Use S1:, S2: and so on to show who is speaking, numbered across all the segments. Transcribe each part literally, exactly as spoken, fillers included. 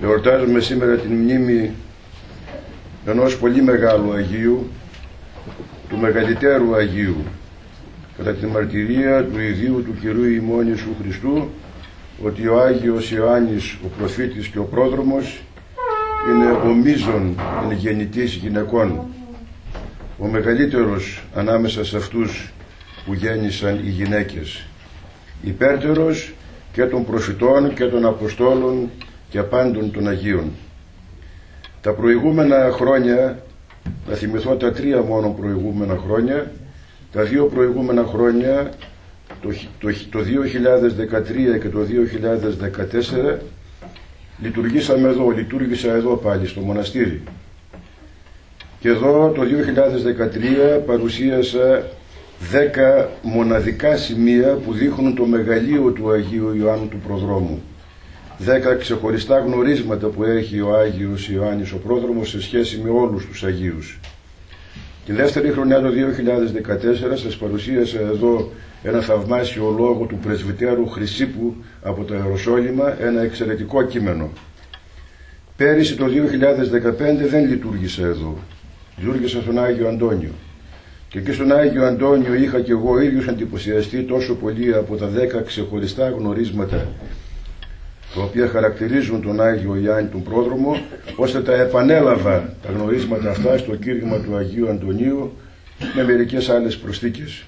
S1: Εορτάζουμε σήμερα την μνήμη ενός πολύ μεγάλου Αγίου, του μεγαλύτερου Αγίου, κατά τη μαρτυρία του ιδίου του Κυρίου ημών Ιησού Χριστού, ότι ο Άγιος Ιωάννης, ο προφήτης και ο πρόδρομος, είναι ο μείζων εν γεννητής γυναικών, ο μεγαλύτερος ανάμεσα σε αυτούς που γέννησαν οι γυναίκες, υπέρτερος και των προφητών και των Αποστόλων και πάντων των Αγίων. Τα προηγούμενα χρόνια, θα θυμηθώ τα τρία μόνο προηγούμενα χρόνια, τα δύο προηγούμενα χρόνια, το, το, το δύο χιλιάδες δεκατρία και το δύο χιλιάδες δεκατέσσερα, λειτουργήσαμε εδώ, λειτουργήσα εδώ πάλι στο μοναστήρι. Και εδώ το δύο χιλιάδες δεκατρία παρουσίασα δέκα μοναδικά σημεία που δείχνουν το μεγαλείο του Αγίου Ιωάννου του Προδρόμου. Δέκα ξεχωριστά γνωρίσματα που έχει ο Άγιος Ιωάννης ο Πρόδρομος σε σχέση με όλους τους Αγίους. Τη δεύτερη χρονιά το δύο χιλιάδες δεκατέσσερα σας παρουσίασα εδώ ένα θαυμάσιο λόγο του πρεσβυτέρου Χρυσίπου από το Ιεροσόλυμα, ένα εξαιρετικό κείμενο. Πέρυσι το δύο χιλιάδες δεκαπέντε δεν λειτουργήσα εδώ, λειτουργήσα στον Άγιο Αντώνιο. Και εκεί στον Άγιο Αντώνιο είχα και εγώ ίδιος εντυπωσιαστεί τόσο πολύ από τα δέκα ξεχωριστά γνωρίσματα τα οποία χαρακτηρίζουν τον Άγιο Ιωάννη τον Πρόδρομο, ώστε τα επανέλαβα τα γνωρίσματα αυτά στο κήρυγμα του Αγίου Αντωνίου με μερικές άλλες προσθήκες.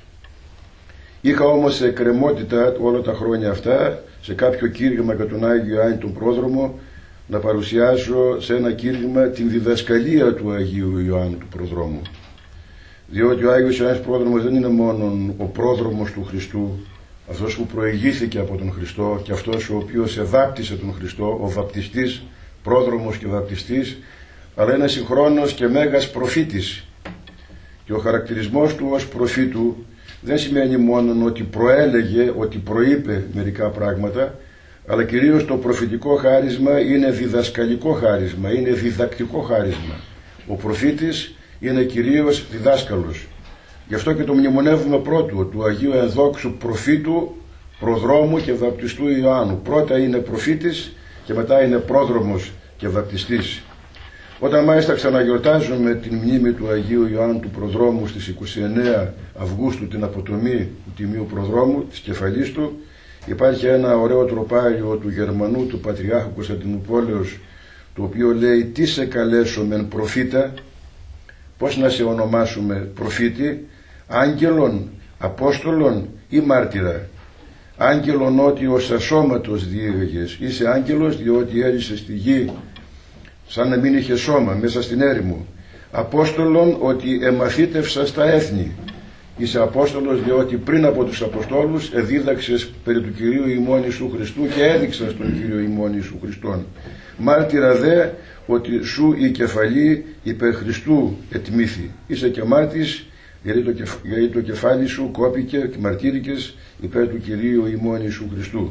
S1: Είχα όμως σε εκκρεμότητα όλα τα χρόνια αυτά, σε κάποιο κήρυγμα για τον Άγιο Ιωάννη τον Πρόδρομο, να παρουσιάσω σε ένα κήρυγμα την διδασκαλία του Αγίου Ιωάννου του Προδρόμου. Διότι ο Άγιος Ιωάννης Πρόδρομος δεν είναι μόνο ο πρόδρομος του Χριστού, αυτός που προηγήθηκε από τον Χριστό και αυτός ο οποίος ευάπτισε τον Χριστό, ο βαπτιστής, πρόδρομος και βαπτιστής, αλλά είναι συγχρόνως και μέγας προφήτης. Και ο χαρακτηρισμός του ως προφήτου δεν σημαίνει μόνο ότι προέλεγε, ότι προείπε μερικά πράγματα, αλλά κυρίως το προφητικό χάρισμα είναι διδασκαλικό χάρισμα, είναι διδακτικό χάρισμα. Ο προφήτης είναι κυρίως διδάσκαλος. Γι' αυτό και το μνημονεύουμε πρώτου, του Αγίου Ενδόξου Προφήτου, Προδρόμου και Βαπτιστού Ιωάννου. Πρώτα είναι προφήτης και μετά είναι πρόδρομος και βαπτιστής. Όταν μάλιστα ξαναγιορτάζουμε την μνήμη του Αγίου Ιωάννου του Προδρόμου στις είκοσι εννέα Αυγούστου, την αποτομή του Τιμίου Προδρόμου, της κεφαλής του, υπάρχει ένα ωραίο τροπάριο του Γερμανού, του Πατριάρχου Κωνσταντινούπολεως, το οποίο λέει «Τι σε καλέσομεν προφήτα», πώς να σε ονομάσουμε προφήτη, άγγελον, απόστολον ή μάρτυρα. Άγγελον ότι ως ασώματος διήγαγες, είσαι άγγελος διότι έρισε στη γη σαν να μην είχε σώμα μέσα στην έρημο. Απόστολον ότι εμαθήτευσα στα έθνη, είσαι απόστολος διότι πριν από τους Αποστόλους εδίδαξες περί του Κυρίου ημών Ιησού Χριστού και έδειξας τον Κύριο ημών Ιησού Χριστόν. Μάρτυρα δε ότι σου η κεφαλή υπερ Χριστού ετμήθη. Είσαι και μάρτης γιατί το, κεφ, γιατί το κεφάλι σου κόπηκε και μαρτύρηκες υπέρ του Κυρίου ημών Ιησού Χριστού.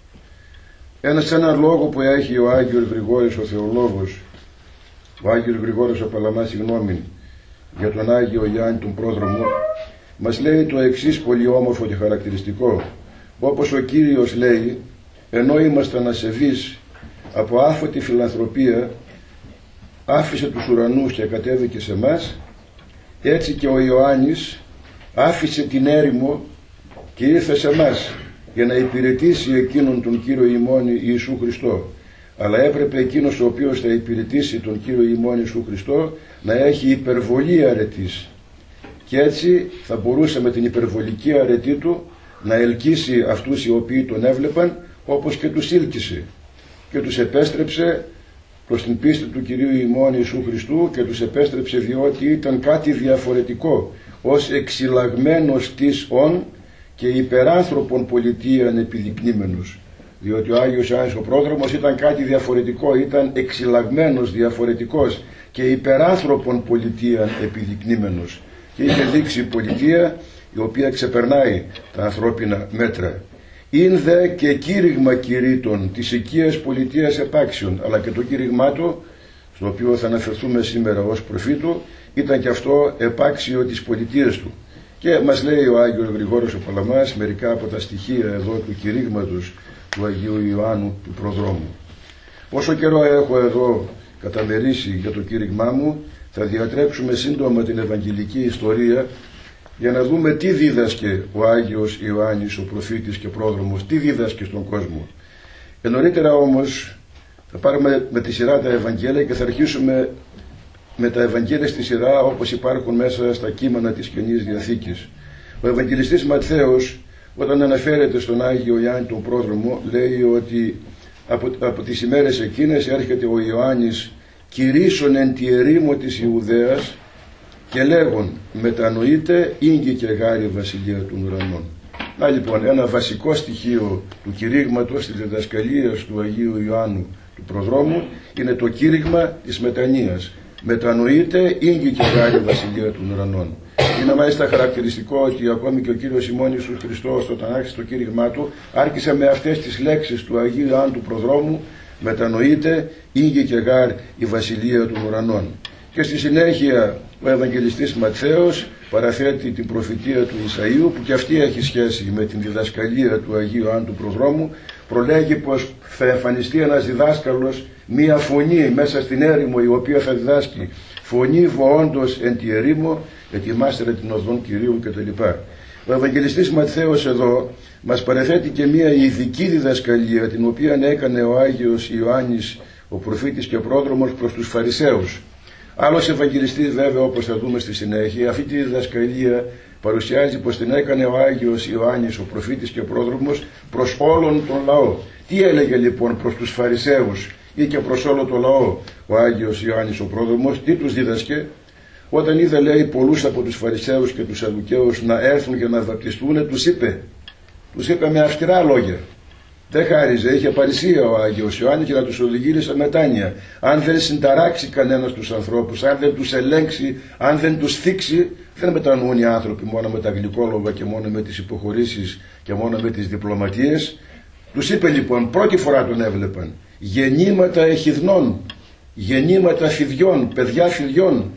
S1: Ένα σε ένα λόγο που έχει ο Άγιος Γρηγόρης ο Θεολόγος, ο Άγιος Γρηγόρης ο Παλαμάς, συγγνώμη, για τον Άγιο Ιωάννη τον Πρόδρομο, μας λέει το εξής πολύ όμορφο και χαρακτηριστικό. Όπως ο Κύριος λέει, ενώ ήμασταν ασεβείς, από άφωτη φιλανθρωπία άφησε τους ουρανούς και κατέβηκε σε μας, έτσι και ο Ιωάννης άφησε την έρημο και ήρθε σε μας για να υπηρετήσει εκείνον τον Κύριο ημών Ιησού Χριστό. Αλλά έπρεπε εκείνος ο οποίος θα υπηρετήσει τον Κύριο ημών Ιησού Χριστό να έχει υπερβολή αρετής, και έτσι θα μπορούσε με την υπερβολική αρετή του να ελκύσει αυτούς οι οποίοι τον έβλεπαν, όπως και τους ήλκησε και τους επέστρεψε προς την πίστη του Κυρίου ημών Ιησού Χριστού, και τους επέστρεψε διότι ήταν κάτι διαφορετικό, ως εξυλαγμένος της ον και υπεράνθρωπον πολιτείαν επιδεικνύμενος. Διότι ο Άγιος Ιωάννης ο Πρόδρομος ήταν κάτι διαφορετικό, ήταν εξυλαγμένος, διαφορετικός και υπεράνθρωπον πολιτείαν επιδεικνύμενος, και είχε δείξει πολιτεία η οποία ξεπερνάει τα ανθρώπινα μέτρα. «Ειν δε και κήρυγμα κηρύττων της οικίας πολιτείας επάξιων», αλλά και το κήρυγμά του, στο οποίο θα αναφερθούμε σήμερα ως προφήτου, ήταν και αυτό επάξιο της πολιτείας του. Και μας λέει ο Άγιος Γρηγόρης ο Παλαμάς μερικά από τα στοιχεία εδώ του κηρύγματος του Αγίου Ιωάννου του Προδρόμου. Όσο καιρό έχω εδώ καταμερίσει για το κήρυγμά μου, θα διατρέψουμε σύντομα την Ευαγγελική ιστορία για να δούμε τι δίδασκε ο Άγιος Ιωάννης, ο προφήτης και πρόδρομος, τι δίδασκε στον κόσμο. Ε, νωρίτερα όμως θα πάρουμε με τη σειρά τα Ευαγγέλια και θα αρχίσουμε με τα Ευαγγέλια στη σειρά όπως υπάρχουν μέσα στα κείμενα της Καινής Διαθήκης. Ο Ευαγγελιστής Ματθαίος, όταν αναφέρεται στον Άγιο Ιωάννη τον πρόδρομο, λέει ότι από, από τις ημέρες εκείνες έρχεται ο Ιωάννης κηρύσσον εν τη ερήμο της Ιουδαίας και λέγον μετανοείται ήγγι και γάρη βασιλεία των ουρανών. Να λοιπόν, ένα βασικό στοιχείο του κηρύγματος της διδασκαλίας του Αγίου Ιωάννου του προδρόμου είναι το κήρυγμα της μετανοίας. Μετανοείται ήγγι και γάρη βασιλεία των ουρανών. Είναι μάλιστα χαρακτηριστικό ότι ακόμη και ο Κύριος ημών Ιησούς Χριστός, όταν άρχισε το κήρυγμά του, άρχισε με αυτές τις λέξεις του Αγίου Ιωάννου του προδρόμου: μετανοείται ήγγι και γάρ η βασιλεία των ουρανών. Και στη συνέχεια ο Ευαγγελιστής Ματθαίος παραθέτει την προφητεία του Ισαΐου, που και αυτή έχει σχέση με την διδασκαλία του Αγίου Ιωάννου του προδρόμου. Προλέγει πως θα εμφανιστεί ένας διδάσκαλος, μία φωνή μέσα στην έρημο, η οποία θα διδάσκει: φωνή βοώντος εν τη ερήμο, ετοιμάστε την οδόν Κυρίου κτλ. Ο Ευαγγελιστής Ματθαίος εδώ μας παραθέτει και μία ειδική διδασκαλία, την οποία έκανε ο Άγιος Ιωάννης, ο προφήτης και πρόδρομος, προς τους Φαρισαίους. Άλλος Ευαγγελιστής βέβαια, όπως θα δούμε στη συνέχεια, αυτή τη διδασκαλία παρουσιάζει πως την έκανε ο Άγιος Ιωάννης, ο προφήτης και πρόδρομος, προς όλον τον λαό. Τι έλεγε λοιπόν προς τους Φαρισαίους ή και προς όλο το λαό ο Άγιος Ιωάννης ο πρόδρομος? Τι τους δίδασκε? Όταν είδε, λέει, πολλούς από τους Φαρισαίους και τους Σαδουκαίους να έρθουν και να βαπτιστούν, τους είπε, τους είπε με αυστηρά λόγια. Δεν χάριζε, είχε παρησία ο Άγιος Ιωάννης και να τους οδηγήσει σε μετάνοια. Αν δεν συνταράξει κανένας τους ανθρώπους, αν δεν τους ελέγξει, αν δεν τους θίξει, δεν μετανοούν οι άνθρωποι μόνο με τα γλυκόλογα και μόνο με τις υποχωρήσεις και μόνο με τις διπλωματίες. Τους είπε λοιπόν, πρώτη φορά τον έβλεπαν, γεννήματα εχιδνών, γεννήματα φιδιών, παιδιά φιδιών.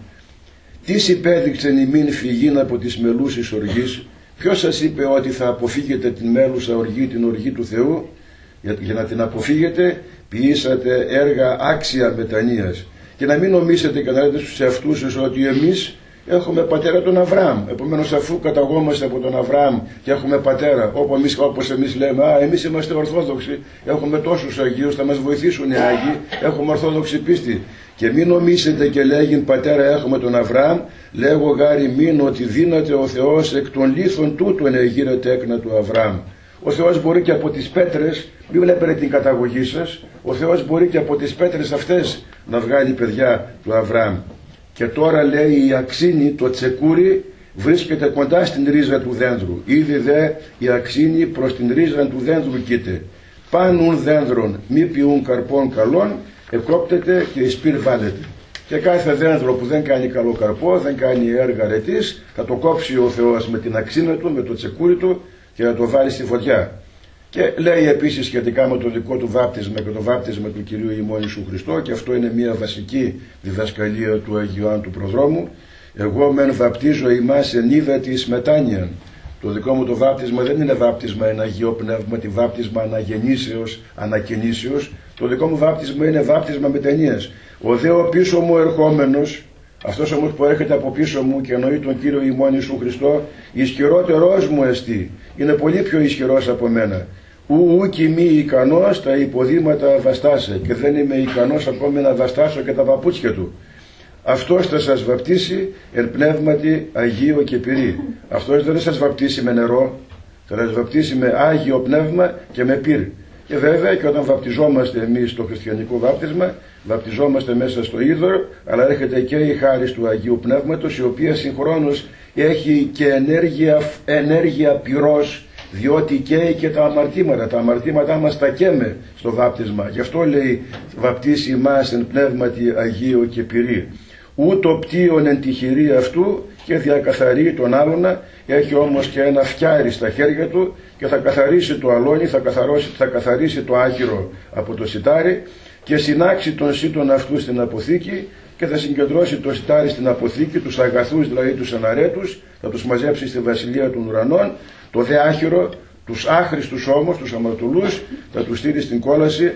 S1: Τι υπέδειξεν ημίν φυγήν από τις μελούσης οργής? Ποιος σας είπε ότι θα αποφύγετε την μέλουσα οργή, την οργή του Θεού? Για, για να την αποφύγετε, ποιήσατε έργα άξια μετανοίας. Και να μην νομίσετε και να λέτε στους εαυτούς σας ότι εμείς έχουμε πατέρα τον Αβραάμ. Επομένως, αφού καταγόμαστε από τον Αβραάμ και έχουμε πατέρα, όπως εμείς, όπως εμείς λέμε, α, εμείς είμαστε Ορθόδοξοι, έχουμε τόσους Αγίους, θα μας βοηθήσουν οι Άγιοι, έχουμε Ορθόδοξη πίστη. Και μην νομίσετε και λέγειν πατέρα έχουμε τον Αβραάμ, λέγω γάρι μην ότι δύναται ο Θεός εκ των λίθων τούτου ενεγείρε τέκνα του Αβραάμ. Ο Θεός μπορεί και από τις πέτρες, μην βλέπετε την καταγωγή σας, ο Θεός μπορεί και από τις πέτρες αυτές να βγάλει παιδιά του Αβραάμ. Και τώρα, λέει, η αξίνη, το τσεκούρι, βρίσκεται κοντά στην ρίζα του δένδρου. Ήδη δε η αξίνη προς την ρίζα του δένδρου κοίται. Πάνουν δένδρων, μη πιούν καρπών καλών, εκόπτεται και εις πυρ βάλετε. Και κάθε δένδρο που δεν κάνει καλό καρπό, δεν κάνει έργα αρετής, θα το κόψει ο Θεός με την αξίνα του, με το τσεκούρι του και θα το βάλει στη φωτιά. Και λέει επίσης σχετικά με το δικό του βάπτισμα και το βάπτισμα του Κυρίου ημών Ιησού Χριστό, και αυτό είναι μια βασική διδασκαλία του Αγίου Ιωάννου του προδρόμου: εγώ μεν βαπτίζω ημάς εν ύδατης μετάνοιαν. Το δικό μου το βάπτισμα δεν είναι βάπτισμα εν Αγίο Πνεύματι, βάπτισμα αναγεννήσεως, ανακαινήσεως. Το δικό μου βάπτισμα είναι βάπτισμα μετανοίας. Ο δε ο πίσω μου ερχόμενος, αυτός όμως που έρχεται από πίσω μου και εννοεί τον Κύριο ημών Ιησού Χριστό, ισχυρότερός μου εστί, είναι πολύ πιο ισχυρός από μένα. Ου ου κι μη ικανός τα υποδήματα βαστάσε, και δεν είμαι ικανός ακόμη να βαστάσω και τα παπούτσια του. Αυτός θα σας βαπτίσει εν πνεύματι Αγίο και πυρί. Αυτός δεν θα σας βαπτίσει με νερό, θα σας βαπτίσει με Άγιο Πνεύμα και με πυρ. Και βέβαια και όταν βαπτιζόμαστε εμείς στο χριστιανικό βάπτισμα, βαπτιζόμαστε μέσα στο είδωρ, αλλά έρχεται και η χάρις του Αγίου Πνεύματος, η οποία συγχρόνως έχει και ενέργεια, ενέργεια πυρός, διότι καίει και τα αμαρτήματα. Τα αμαρτήματά μας τα καίμε στο βάπτισμα. Γι' αυτό λέει βαπτίσει ημάς εν πνεύματι Αγίο και πυρί. Ούτω πτύον εν τη χειρή αυτού και διακαθαρεί τον άλλονα, έχει όμως και ένα φτιάρι στα χέρια του και θα καθαρίσει το αλόνι, θα, θα καθαρίσει το άχυρο από το σιτάρι και συνάξει τον σύτον αυτού στην αποθήκη και θα συγκεντρώσει το σιτάρι στην αποθήκη, τους αγαθούς δηλαδή τους αναρέτους, θα τους μαζέψει στη βασιλεία των ουρανών, το δε άχυρο, τους άχρηστους όμως, τους αμαρτωλούς, θα τους στείλει στην κόλαση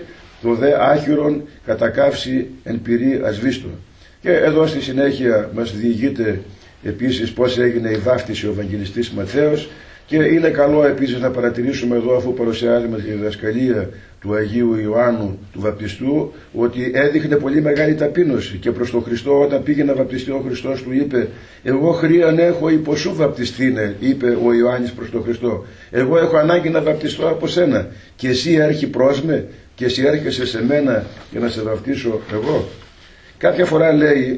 S1: το δε άχυρον κατακάυσει εν πυρή ασβήστο. Και εδώ στη συνέχεια μας διηγείται επίσης πώς έγινε η βάφτιση ο Ευαγγελιστής Ματθαίος, και είναι καλό επίσης να παρατηρήσουμε εδώ, αφού παρουσιάζουμε τη διδασκαλία του Αγίου Ιωάννου του Βαπτιστού, ότι έδειχνε πολύ μεγάλη ταπείνωση και προς τον Χριστό. Όταν πήγε να βαπτιστεί ο Χριστός του είπε, εγώ χρίαν έχω υπό σου βαπτιστήνε, είπε ο Ιωάννης προς τον Χριστό, εγώ έχω ανάγκη να βαπτιστώ από σένα και εσύ έρχει προς με και εσύ έρχεσαι σε μένα για να σε βαπτίσω εγώ. Κάποια φορά λέει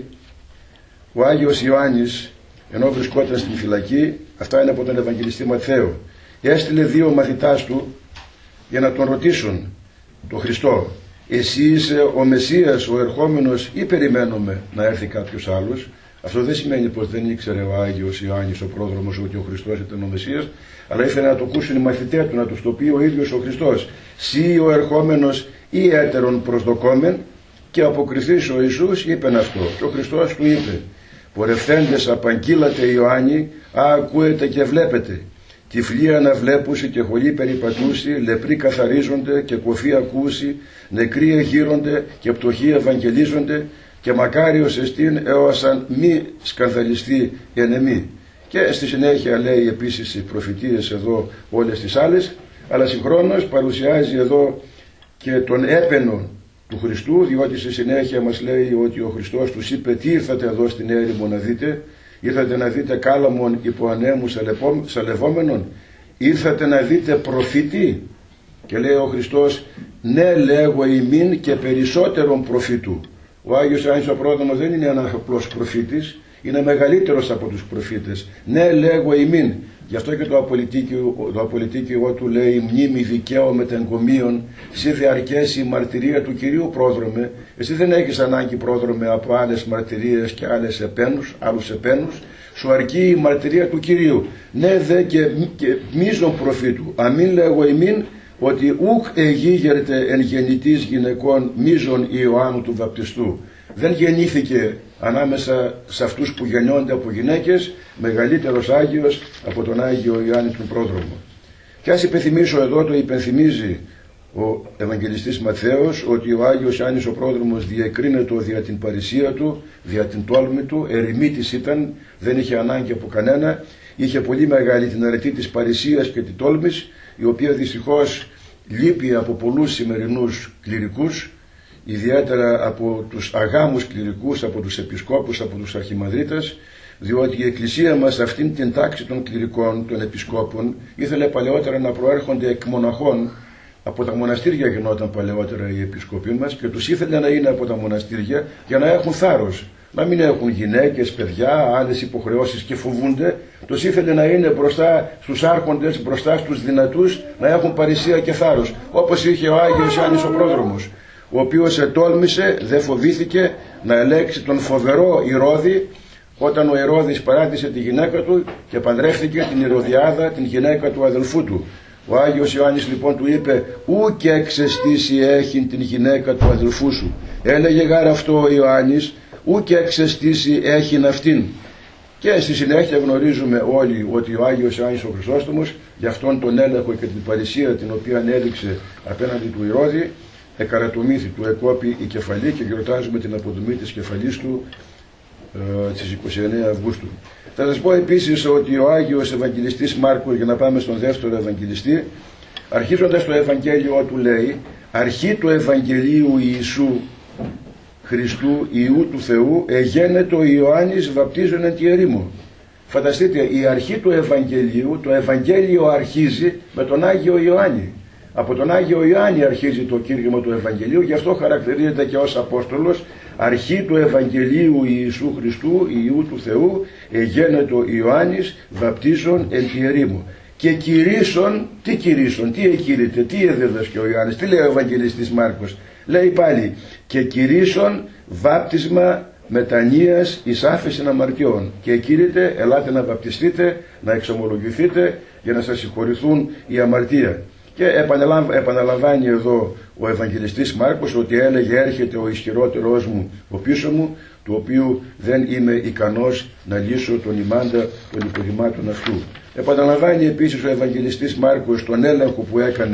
S1: ο Άγιος Ιωάννης, ενώ βρισκόταν στην φυλακή, αυτά είναι από τον Ευαγγελιστή Ματθαίο, έστειλε δύο μαθητάς του για να τον ρωτήσουν τον Χριστό, εσύ είσαι ο Μεσσίας, ο ερχόμενος, ή περιμένουμε να έρθει κάποιος άλλος? Αυτό δεν σημαίνει πως δεν ήξερε ο Άγιος Ιωάννης ο πρόδρομος ότι ο Χριστός ήταν ο Μεσσίας, αλλά ήθελε να το ακούσουν οι μαθητές του, να τους το πει ο ίδιος ο Χριστός. Σύ ο ερχόμενος ή έτερον προσδοκόμεν? Και αποκριθείς ο Ιησούς είπεν αυτό, και ο Χριστός του είπε, πορευθέντες απαγγείλατε Ιωάννη, α ακούετε και βλέπετε, τυφλοί αναβλέπουσι και χολοί περιπατούσι, λεπροί καθαρίζονται και κοφοί ακούσι, νεκροί εγείρονται και πτωχοί ευαγγελίζονται, και μακάριος εστίν έωσαν μη σκανδαλιστεί εν εμή. Και στη συνέχεια λέει επίσης οι προφητείες εδώ όλες τις άλλες, αλλά συγχρόνως παρουσιάζει εδώ και τον έπαινο του Χριστού, διότι στη συνέχεια μας λέει ότι ο Χριστός τους είπε, τι ήρθατε εδώ στην έρημο να δείτε? Ήρθατε να δείτε κάλαμον υπό ανέμου σαλευόμενον? Ήρθατε να δείτε προφήτη? Και λέει ο Χριστός, ναι λέγω ημίν και περισσότερον προφήτου. Ο Άγιος Ιωάννης ο πρόδρομος δεν είναι ένας απλός προφήτης, είναι μεγαλύτερος από τους προφήτες. Ναι λέγω ημίν. Γι' αυτό και το απολυτίκιο, το απολυτίκιο του λέει, μνήμη δικαίωμε τεγκομίων, εσύ διαρκέσει η μαρτυρία του Κυρίου πρόδρομε. Εσύ δεν έχεις ανάγκη πρόδρομε από άλλες μαρτυρίες και άλλες επένους, άλλους επένους. Σου αρκεί η μαρτυρία του Κυρίου. Ναι δε και, και μίζων προφήτου. Αμήν λέγω ημίν, ότι ουκ εγίγερτε εν γεννητής γυναικών μίζων Ιωάννου του Βαπτιστού. Δεν γεννήθηκε ανάμεσα σε αυτούς που γεννιόνται από γυναίκες μεγαλύτερος Άγιος από τον Άγιο Ιωάννη του Πρόδρομο. Και ας υπενθυμίσω εδώ, το υπενθυμίζει ο Ευαγγελιστής Ματθαίος, ότι ο Άγιος Ιωάννης ο Πρόδρομος διεκρίνεται δια την παρησία του, δια την τόλμη του, ερημίτης ήταν, δεν είχε ανάγκη από κανένα, είχε πολύ μεγάλη την αρετή της παρησίας και της τόλμης, η οποία δυστυχώς λείπει από πολλούς σημερινούς κληρικούς, ιδιαίτερα από τους αγάμους κληρικούς, από τους επισκόπους, από τους αρχιμανδρίτες, διότι η Εκκλησία μας αυτήν την τάξη των κληρικών, των επισκόπων, ήθελε παλαιότερα να προέρχονται εκ μοναχών. Από τα μοναστήρια γινόταν παλαιότερα οι επισκόποι μας και τους ήθελε να είναι από τα μοναστήρια για να έχουν θάρρος. Να μην έχουν γυναίκες, παιδιά, άλλες υποχρεώσεις και φοβούνται. Τους ήθελε να είναι μπροστά στους άρχοντες, μπροστά στους δυνατούς, να έχουν παρησία και θάρρος. Όπως είχε ο Άγιος Ιωάννης ο Πρόδρομος, ο οποίος ετόλμησε, δεν φοβήθηκε να ελέξει τον φοβερό Ηρώδη, όταν ο Ηρώδης παράτησε τη γυναίκα του και παντρεύτηκε την Ηρωδιάδα, την γυναίκα του αδελφού του. Ο Άγιος Ιωάννης λοιπόν του είπε, ου και εξαιστήσει έχει την γυναίκα του αδελφού σου. Έλεγε γάρα αυτό ο Ιωάννης, ου και εξαιστήσει έχει αυτήν. Και στη συνέχεια γνωρίζουμε όλοι ότι ο Άγιος Ιωάννης ο Χρυσόστομος, για αυτόν τον έλεγχο και την παρησία την οποία έδειξε απέναντι του Ηρώδη, εκαρατομήθη του, εκόπη η κεφαλή, και γιορτάζουμε την αποδομή της κεφαλής του ε, στις είκοσι εννέα Αυγούστου. Θα σας πω επίσης ότι ο Άγιος Ευαγγελιστής Μάρκος, για να πάμε στον δεύτερο Ευαγγελιστή, αρχίζοντας το Ευαγγέλιο του λέει, αρχή του Ευαγγελίου Ιησού Χριστού Ιού του Θεού εγένετο Ιωάννης βαπτίζων εν τη ερήμο. Φανταστείτε, η αρχή του Ευαγγελίου, το Ευαγγέλιο αρχίζει με τον Άγιο Ιωάννη. Από τον Άγιο Ιωάννη αρχίζει το κήρυγμα του Ευαγγελίου, γι' αυτό χαρακτηρίζεται και ως Απόστολος, αρχή του Ευαγγελίου Ιησού Χριστού Ιού του Θεού εγένετο Ιωάννης βαπτίζων εν τη ερήμο. Και κηρύσσον, τι κηρύσσον, τι εκήρυτε, τι εδίδασκε ο Ιωάννης, τι λέει ο Ευαγγελιστής Μάρκος? Λέει πάλι, και κηρύσσον βάπτισμα μετανοίας εις άφεσιν αμαρτιών. Και εκήρυτε, ελάτε να βαπτιστείτε, να εξομολογηθείτε για να σας συγχωρηθούν οι αμαρτία. Και επαναλαμβάνει εδώ ο Ευαγγελιστής Μάρκος ότι έλεγε, έρχεται ο ισχυρότερός μου ο πίσω μου, του οποίου δεν είμαι ικανός να λύσω τον ημάντα των υποδημάτων αυτού. Επαναλαμβάνει επίσης ο Ευαγγελιστής Μάρκος τον έλεγχο που έκανε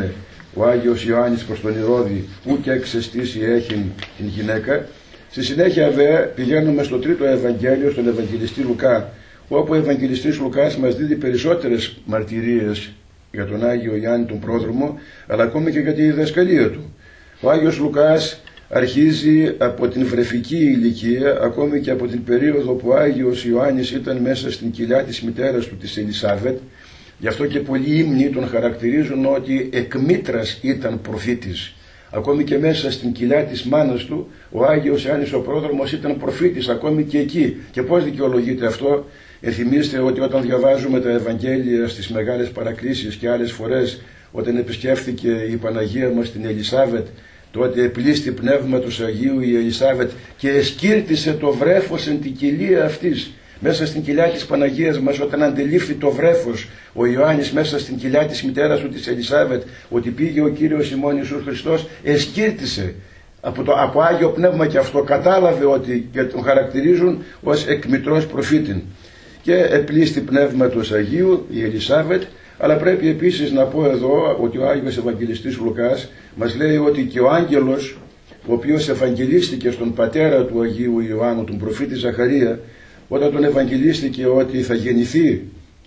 S1: ο Άγιος Ιωάννης προς τον Ηρώδη, ου και εξαιστήσει έχει την γυναίκα. Στη συνέχεια δε πηγαίνουμε στο τρίτο Ευαγγέλιο, στον Ευαγγελιστή Λουκά, όπου ο Ευαγγελιστής Λουκάς μας δίδει περισσότερες μαρτυρίες για τον Άγιο Ιωάννη τον Πρόδρομο, αλλά ακόμη και για τη διδασκαλία του. Ο Άγιος Λουκάς αρχίζει από την βρεφική ηλικία, ακόμη και από την περίοδο που ο Άγιος Ιωάννης ήταν μέσα στην κοιλιά της μητέρας του, της Ελισάβετ. Γι' αυτό και πολλοί ύμνοι τον χαρακτηρίζουν ότι εκ μήτρας ήταν προφήτης. Ακόμη και μέσα στην κοιλιά της μάνας του, ο Άγιος Ιωάννης ο Πρόδρομος ήταν προφήτης, ακόμη και εκεί. Και πώς δικαιολογείται αυτό? Ενθυμίστε ότι όταν διαβάζουμε τα Ευαγγέλια στις Μεγάλες Παρακλήσεις και άλλες φορές, όταν επισκέφθηκε η Παναγία μας την Ελισάβετ, τότε επλήστη πνεύματος Αγίου η Ελισάβετ και εσκύρτησε το βρέφος εν την κοιλία αυτής. Μέσα στην κοιλιά της Παναγίας μας, όταν αντελήφθη το βρέφος ο Ιωάννης μέσα στην κοιλιά της μητέρας του της Ελισάβετ, ότι πήγε ο Κύριος ημών Ιησούς Χριστός, εσκύρτησε από το από Άγιο Πνεύμα, και αυτό κατάλαβε ότι και τον χαρακτηρίζουν ως εκμητρός προφήτην. Και επλήστη πνεύματος Αγίου η Ελισάβετ. Αλλά πρέπει επίσης να πω εδώ ότι ο Άγιος Ευαγγελιστής Λουκάς μας λέει ότι και ο άγγελος, ο οποίος ευαγγελίστηκε στον πατέρα του Αγίου Ιωάννου, τον προφήτη Ζαχαρία, όταν τον ευαγγελίστηκε ότι θα γεννηθεί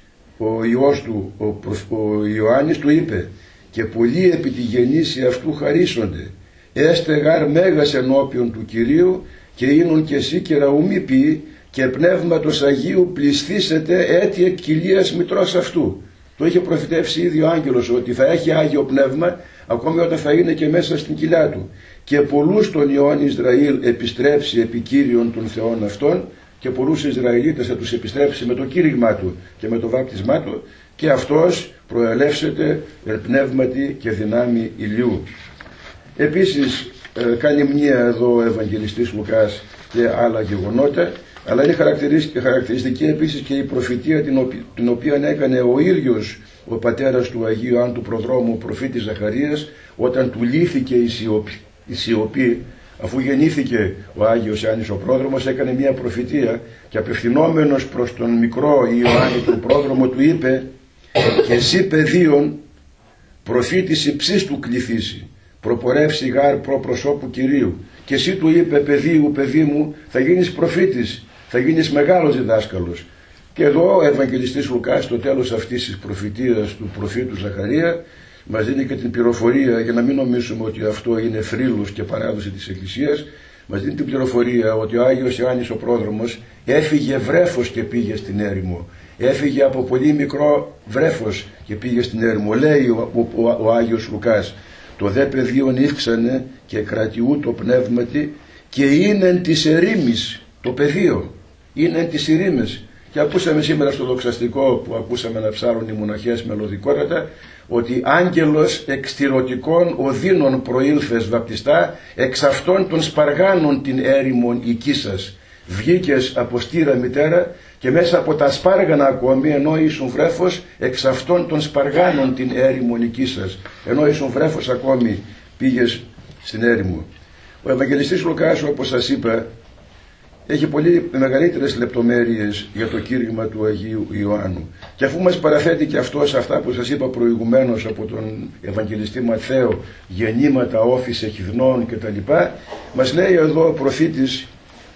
S1: ο Υιός του, ο, ο Ιωάννης, του είπε: «Και πολλοί επί τη γεννήση αυτού χαρίσονται. Έστε γάρ μέγας ενώπιον του Κυρίου, και είνουν και εσύ και ραούμι ποιή, και πνεύματος Αγίου πληστήσετε έτη εκ κοιλίας μητρός αυτού». Το είχε προφητεύσει ήδη ο άγγελος ότι θα έχει Άγιο Πνεύμα ακόμη όταν θα είναι και μέσα στην κοιλιά του. «Και πολλούς των Υιών Ισραήλ επιστρέψει επί Κύριον των Θεών αυτών», και πολλούς Ισραηλίτες θα τους επιστρέψει με το κήρυγμά του και με το βάπτισμά του, και αυτός προελεύσεται πνεύματι και δυνάμει ηλιού. Επίσης ε, κάνει μνήα εδώ ο Ευαγγελιστής Λουκάς και άλλα γεγονότα, αλλά είναι χαρακτηριστική επίσης και η προφητεία την, οποία, την οποία έκανε ο ίδιος ο πατέρας του Αγίου Ιωάννου του Προδρόμου, ο προφήτης Ζαχαρίας, όταν του λύθηκε η σιωπή, η σιωπή, αφού γεννήθηκε ο Άγιος Ιωάννης ο Πρόδρομος, έκανε μια προφητεία και απευθυνόμενος προς τον μικρό Ιωάννη του Πρόδρομο του είπε: «Και εσύ παιδίον προφήτης υψής του κληθήσει, προπορεύσει γάρ προ προσώπου Κυρίου». Και εσύ του είπε: «Παιδίου, παιδί μου, θα γίνεις προφήτης, θα γίνεις μεγάλος διδάσκαλος». Και εδώ ο Ευαγγελιστής Λουκάς στο τέλος αυτής της προφητείας του προφήτου Ζαχαρία μας δίνει και την πληροφορία, για να μην νομίσουμε ότι αυτό είναι φρύλος και παράδοση της Εκκλησίας, μας δίνει την πληροφορία ότι ο Άγιος Ιωάννης ο Πρόδρομος έφυγε βρέφος και πήγε στην έρημο. Έφυγε από πολύ μικρό βρέφος και πήγε στην έρημο. Λέει ο, ο, ο, ο Άγιος Λουκάς: «Το δε παιδίον ύφξανε και κρατιού το πνεύματι, και είναι εν της ερήμης». Το πεδίο είναι εν της ερήμης. Και ακούσαμε σήμερα στο δοξαστικό που ακούσαμε να ψάρουν οι μοναχές μελωδικότατα, ότι άγγελος εξτηρωτικών οδύνων προήλθες βαπτιστά, εξ αυτών των σπαργάνων την έρημον οικίσας. Βγήκες από στήρα μητέρα, και μέσα από τα σπάργανα ακόμη, ενώ ήσουν βρέφος, εξ αυτών των σπαργάνων την έρημον οικίσας. Ενώ ήσουν βρέφος ακόμη πήγες στην έρημο. Ο Ευαγγελιστής Λουκάς, όπως σας είπα, έχει πολύ μεγαλύτερες λεπτομέρειες για το κήρυγμα του Αγίου Ιωάννου. Και αφού μας παραθέτει και αυτός αυτά που σας είπα προηγουμένως από τον Ευαγγελιστή Ματθαίο, γεννήματα, όφης, εχιδνών κτλ., μας λέει εδώ ο προφήτης,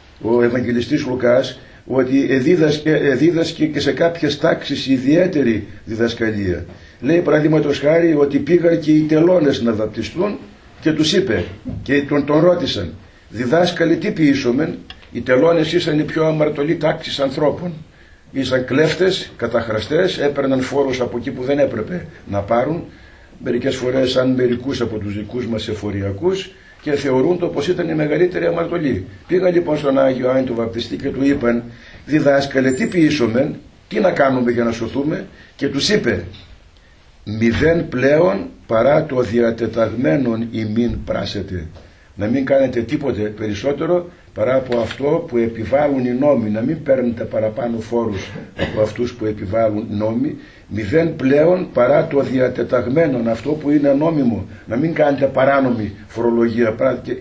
S1: ο Ευαγγελιστής Λουκάς, ότι εδίδασκε, εδίδασκε και σε κάποιες τάξεις ιδιαίτερη διδασκαλία. Λέει παραδείγματος χάρη ότι πήγαν και οι τελώνες να βαπτιστούν και τους είπε και τον, τον ρώτησαν: «Διδάσκαλε, τι ποιήσομεν?» Οι τελώνες ήσαν οι πιο αμαρτωλοί τάξεις ανθρώπων. Ήσαν κλέφτες, καταχραστές, έπαιρναν φόρους από εκεί που δεν έπρεπε να πάρουν, μερικές φορές σαν μερικούς από τους δικούς μας εφοριακούς, και θεωρούν το πως ήταν η μεγαλύτερη αμαρτωλή. Πήγαν λοιπόν στον Άγιο Ιωάννη του Βαπτιστή και του είπαν: «Διδάσκαλε, τι ποιήσομεν, τι να κάνουμε για να σωθούμε?» Και τους είπε: «Μηδέν πλέον παρά το διατεταγμένον ημίν πράσετε». Να μην κάνετε τίποτε περισσότερο παρά από αυτό που επιβάλλουν οι νόμοι, να μην παίρνετε παραπάνω φόρους από αυτούς που επιβάλλουν νόμοι. Μηδέν πλέον παρά το διατεταγμένον, αυτό που είναι νόμιμο, να μην κάνετε παράνομη φορολογία. Και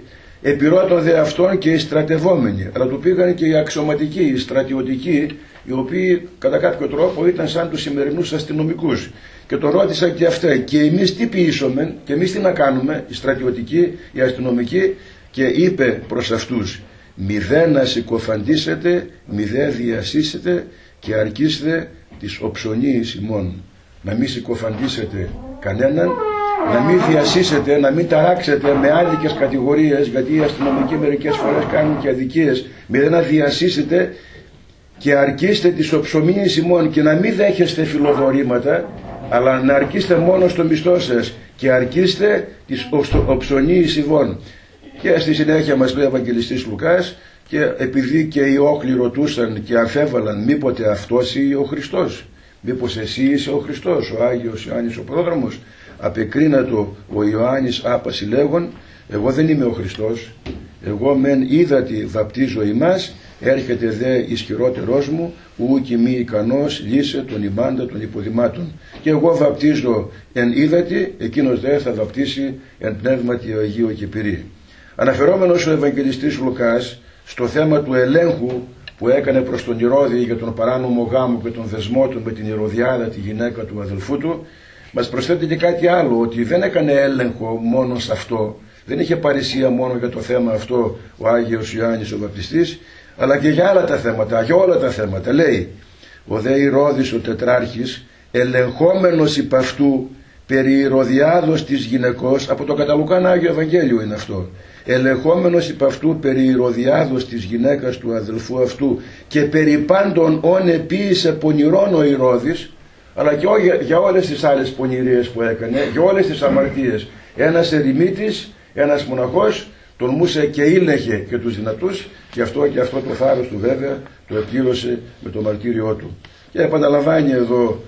S1: επιρώτων δε αυτών και οι στρατευόμενοι, αλλά του πήγαν και οι αξιωματικοί, οι στρατιωτικοί, οι οποίοι κατά κάποιο τρόπο ήταν σαν τους σημερινούς αστυνομικούς. Και το ρώτησαν και αυτά, και εμείς τι ποιήσομεν, και εμείς τι να κάνουμε, οι στρατιωτικοί, οι αστυνομικοί, και είπε προς αυτούς, μηδέν να συκοφαντήσετε, μηδέν διασύσετε και αρκείστε τις οψωνίης ημών. Να μην συκοφαντήσετε κανέναν, να μην διασύσετε, να μην ταράξετε με άδικες κατηγορίες, γιατί οι αστυνομικοί μερικές φορές κάνουν και αδικίες. Μηδέν να διασύσετε και αρκείστε τις οψωνίης ημών, και να μην δέχεστε φιλοδορήματα, αλλά να αρκείστε μόνο στο μισθό σας και αρκείστε τις οψωνίης ημών. Και στη συνέχεια μας λέει ο Ευαγγελιστής Λουκάς, και επειδή και οι όχλοι ρωτούσαν και αμφέβαλαν μήποτε αυτός ή ο Χριστός, μήπως εσύ είσαι ο Χριστός, ο Άγιος Ιωάννης ο Πρόδρομος, απεκρίνατο ο Ιωάννης άπαση λέγον, εγώ δεν είμαι ο Χριστός, εγώ μεν είδατι βαπτίζω ημάς, έρχεται δε ισχυρότερός μου, ου κι μη ικανός λύσε τον ημάντα των υποδημάτων. Και εγώ βαπτίζω εν είδατι, εκείνος δε θα βαπτίσει εν πνεύματι Αγίου και Πυρί. Αναφερόμενος ο Ευαγγελιστής Λουκάς στο θέμα του ελέγχου που έκανε προς τον Ηρώδη για τον παράνομο γάμο και τον δεσμό του με την Ηρωδιάδα, τη γυναίκα του αδελφού του, μας προσθέτει και κάτι άλλο, ότι δεν έκανε έλεγχο μόνο σε αυτό, δεν είχε παρησία μόνο για το θέμα αυτό ο Άγιος Ιωάννης ο Βαπτιστής, αλλά και για άλλα τα θέματα, για όλα τα θέματα. Λέει, ο δε Ηρώδης ο τετράρχης, ελεγχόμενος υπ' αυτού περί Ηρωδιάδος της γυναικός, από το κατά Λουκάν Άγιο Ευαγγέλιο είναι αυτό, ελεγχόμενος υπ' αυτού περί Ηρωδιάδος της γυναίκας του αδελφού αυτού και περί πάντων όν επίησε πονηρών ο Ηρώδης, αλλά και για όλες τις άλλες πονηρίες που έκανε, για όλες τις αμαρτίες. Ένας ερημίτης, ένας μοναχός, τολμούσε και ήλεγε και τους δυνατούς, και αυτό και αυτό το θάρρος του βέβαια το εκπλήρωσε με το μαρτύριό του. Και επαναλαμβάνει εδώ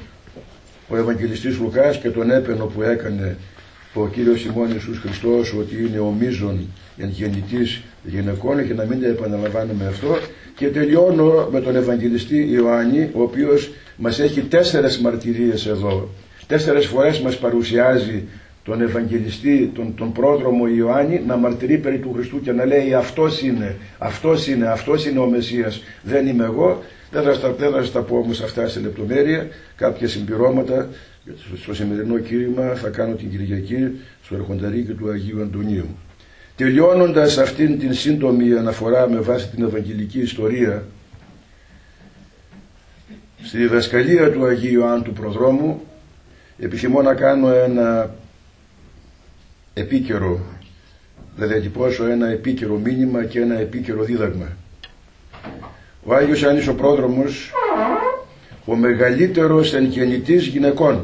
S1: ο Ευαγγελιστής Λουκάς και τον έπαινο που έκανε ο Κύριος ημών Ιησούς Χριστός, ότι είναι ο μείζων εν γεννητής γυναικών, και να μην επαναλαμβάνουμε αυτό. Και τελειώνω με τον Ευαγγελιστή Ιωάννη, ο οποίος μας έχει τέσσερες μαρτυρίες εδώ. Τέσσερες φορές μας παρουσιάζει τον Ευαγγελιστή, τον, τον πρόδρομο Ιωάννη, να μαρτυρεί περί του Χριστού και να λέει αυτός είναι, αυτός είναι, αυτός είναι ο Μεσσίας, δεν είμαι εγώ. Δεν θα, στα, δεν θα στα πω όμως αυτά σε λεπτομέρεια, κάποια συμπληρώματα στο σημερινό κήρυγμα θα κάνω την Κυριακή στο Αρχονταρίκι του Αγίου Αντωνίου. Τελειώνοντας αυτήν την σύντομη αναφορά με βάση την Ευαγγελική ιστορία, στη διδασκαλία του Αγίου Ιωάννου του Προδρόμου επιθυμώ να κάνω ένα επίκαιρο, να διατυπώσω ένα επίκαιρο μήνυμα και ένα επίκαιρο δίδαγμα. Ο Άγιος Ιωάννης ο Πρόδρομος, ο μεγαλύτερος εν γεννητής γυναικών,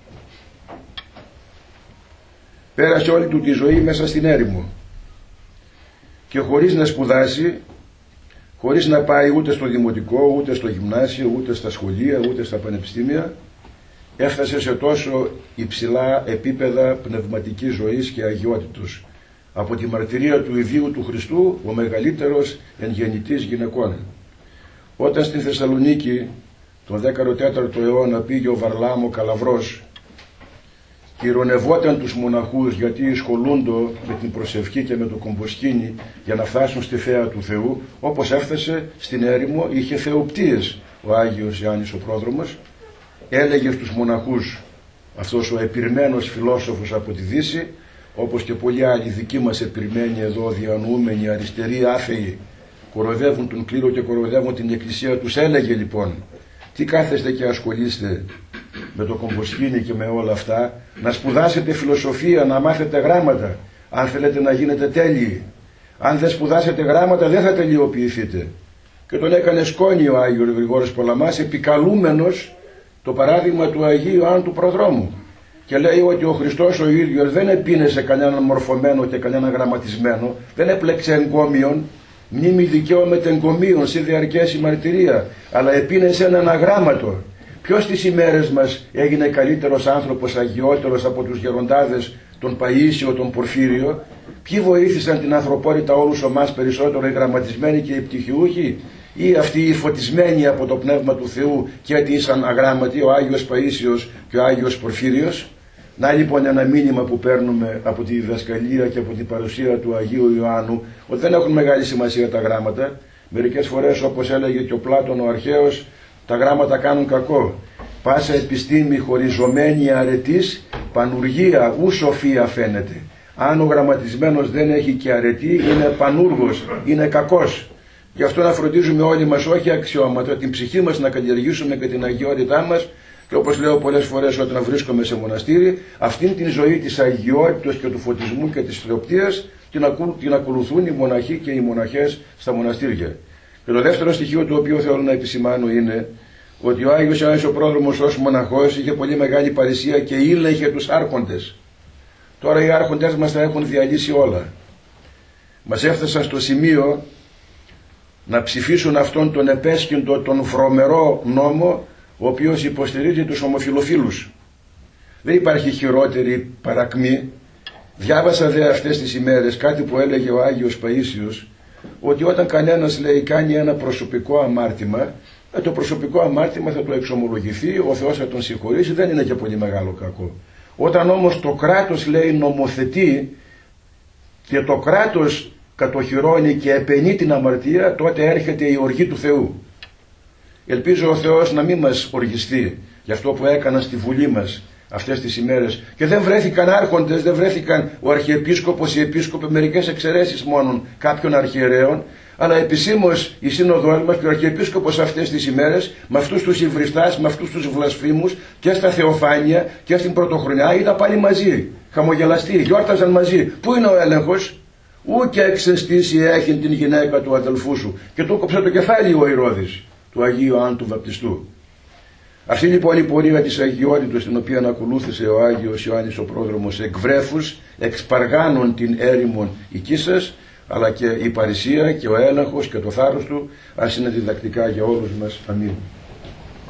S1: πέρασε όλη του τη ζωή μέσα στην έρημο και χωρίς να σπουδάσει, χωρίς να πάει ούτε στο δημοτικό, ούτε στο γυμνάσιο, ούτε στα σχολεία, ούτε στα πανεπιστήμια, έφτασε σε τόσο υψηλά επίπεδα πνευματικής ζωής και αγιότητος. Από τη μαρτυρία του ιδίου του Χριστού, ο μεγαλύτερος εν γεννητής γυναικών. Όταν στην Θεσσαλονίκη τον δέκατο τέταρτο αιώνα πήγε ο Βαρλάμο Καλαβρός και ειρωνευόταν τους μοναχούς γιατί ασχολούντο με την προσευχή και με το κομποσκήνι για να φτάσουν στη θέα του Θεού, όπως έφτασε στην έρημο, είχε θεοπτίες ο Άγιος Ιωάννης ο Πρόδρομος, έλεγε στους μοναχούς, αυτός ο επιρμένος φιλόσοφος από τη Δύση, όπως και πολλοί άλλοι δικοί μας επιρμένοι εδώ, διανοούμενοι, αριστεροί, άθεοι, κοροϊδεύουν τον κλήρο και κοροϊδεύουν την εκκλησία τους. Έλεγε λοιπόν, τι κάθεστε και ασχολείστε με το κομποσκήνι και με όλα αυτά, να σπουδάσετε φιλοσοφία, να μάθετε γράμματα, αν θέλετε να γίνετε τέλειοι. Αν δεν σπουδάσετε γράμματα δεν θα τελειοποιηθείτε. Και τον έκανε σκόνη ο Άγιος Γρηγόρης Πολαμάς, επικαλούμενος το παράδειγμα του Αγίου Ιωάννου του Προδρόμου. Και λέει ότι ο Χριστός ο ίδιος δεν επίνεσε κανέναν μορφωμένο και κανέναν γραμματισμένο, δεν έπλεξε εγκόμιον, μνήμη δικαίωμεται εγκομίων, σε διαρκέσει μαρτυρία, αλλά επίνεσε έναν αγράμματο. Ποιος τις ημέρες μας έγινε καλύτερος άνθρωπος, αγιότερος από τους γεροντάδες, τον Παΐσιο, τον Πορφύριο? Ποιοι βοήθησαν την ανθρωπότητα όλους ομάς περισσότερο, οι γραμματισμένοι και οι πτυχιούχοι, ή αυτοί οι φωτισμένοι από το Πνεύμα του Θεού και ήσαν αγράμματοι, ο Άγιος Παΐσιος και ο Άγιος Πορφύριος? Να λοιπόν ένα μήνυμα που παίρνουμε από τη διδασκαλία και από την παρουσία του Αγίου Ιωάννου, ότι δεν έχουν μεγάλη σημασία τα γράμματα. Μερικές φορές, όπως έλεγε και ο Πλάτων ο αρχαίος, τα γράμματα κάνουν κακό. Πάσα επιστήμη χωριζωμένη αρετής, πανουργία ου σοφία φαίνεται. Αν ο γραμματισμένος δεν έχει και αρετή, είναι πανούργος, είναι κακός. Γι' αυτό να φροντίζουμε όλοι μας, όχι αξιώματα, την ψυχή μας να καλλιεργήσουμε και την αγιότητά μας. Και όπως λέω πολλές φορές όταν βρίσκομαι σε μοναστήρι, αυτήν την ζωή της αγιότητας και του φωτισμού και της θεοπτείας την ακολουθούν οι μοναχοί και οι μοναχές στα μοναστήρια. Και το δεύτερο στοιχείο το οποίο θέλω να επισημάνω είναι ότι ο Άγιος Ιωάννης ο Πρόδρομος ως μοναχός είχε πολύ μεγάλη παρησία και ήλεγχε τους άρχοντες. Τώρα οι άρχοντες μας τα έχουν διαλύσει όλα. Μας έφτασαν στο σημείο να ψηφίσουν αυτόν τον επέσχυντο, τον βρωμερό νόμο, ο οποίος υποστηρίζει τους ομοφυλοφίλους. Δεν υπάρχει χειρότερη παρακμή. Διάβασα δε αυτές τις ημέρες κάτι που έλεγε ο Άγιος Παΐσιος, ότι όταν κανένας, λέει, κάνει ένα προσωπικό αμάρτημα, το προσωπικό αμάρτημα θα το εξομολογηθεί, ο Θεός θα τον συγχωρήσει, δεν είναι και πολύ μεγάλο κακό. Όταν όμως το κράτος, λέει, νομοθετεί και το κράτος κατοχυρώνει και επενεί την αμαρτία, τότε έρχεται η οργή του Θεού. Ελπίζω ο Θεός να μην μας οργιστεί για αυτό που έκανα στη Βουλή μας αυτές τις ημέρες. Και δεν βρέθηκαν άρχοντες, δεν βρέθηκαν ο Αρχιεπίσκοπος, οι Επίσκοποι, μερικές εξαιρέσεις μόνον κάποιων αρχιερέων, αλλά επισήμως η Σύνοδος μας και ο Αρχιεπίσκοπος αυτές τις ημέρες, με αυτούς τους υβριστάς, με αυτούς τους βλασφήμους και στα Θεοφάνεια και στην Πρωτοχρονιά, ήταν πάλι μαζί, χαμογελαστοί, γιόρταζαν μαζί. Πού είναι ο έλεγχος? Ού και εξαιστήσει έχει την γυναίκα του αδελφού σου, και του κόψε το κεφάλι ο Ηρώδης του Αγίου Ιωάννου του Βαπτιστού. Αυτή λοιπόν η πορεία της αγιότητας, την οποία ακολούθησε ο Άγιος Ιωάννης ο Πρόδρομος, εκ βρέφους, εξπαργάνων την έρημον οικίσας, αλλά και η παρησία και ο έλεγχος και το θάρρος του, ας είναι διδακτικά για όλους μας. Αμήν.